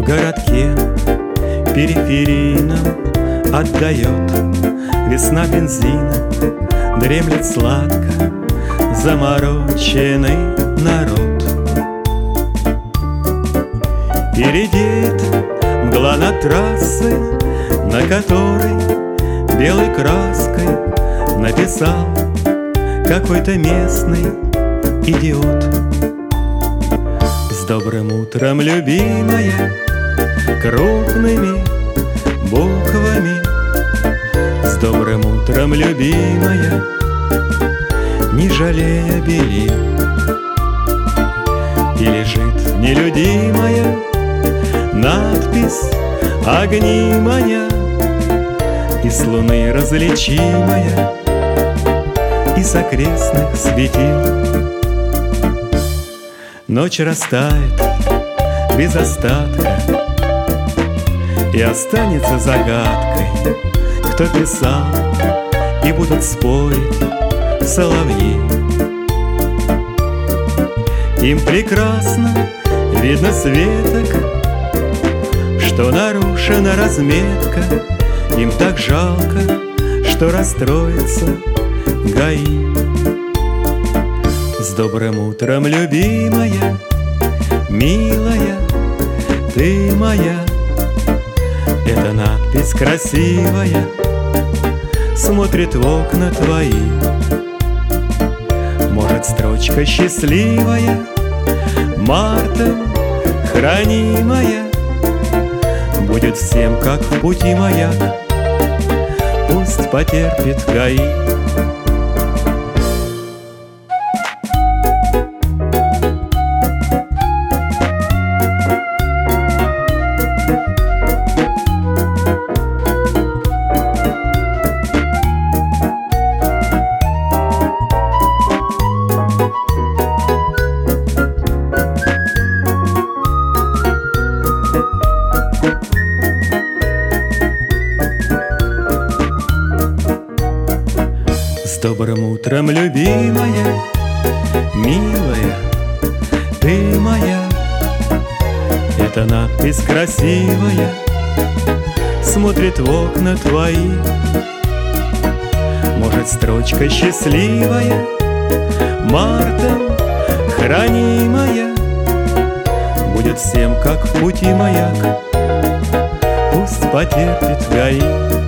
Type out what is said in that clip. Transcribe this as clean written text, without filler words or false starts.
В городке периферийном отдает весна бензина, дремлет сладко замороченный народ. И редеет мгла над трассой, на которой белой краской написал какой-то местный идиот. С добрым утром, любимая, крупными буквами. С добрым утром, любимая, не жалея белил. И лежит нелюдимая надпись «Огни маня», и с луны различимая, и с окрестных светил. Ночь растает без остатка, и останется загадкой, кто писал, и будут спорить соловьи. Им прекрасно видно светок, что нарушена разметка. Им так жалко, что расстроится ГАИ. С добрым утром, любимая, милая, ты моя. Эта надпись красивая смотрит в окна твои. Может, строчка счастливая, мартом хранимая, будет всем, как в пути маяк. Пусть потерпит ГАИ. С добрым утром, любимая, милая, ты моя. Эта надпись красивая смотрит в окна твои. Может, строчка счастливая, мартом хранимая, будет всем, как в пути маяк. Пусть потерпит ГАИ.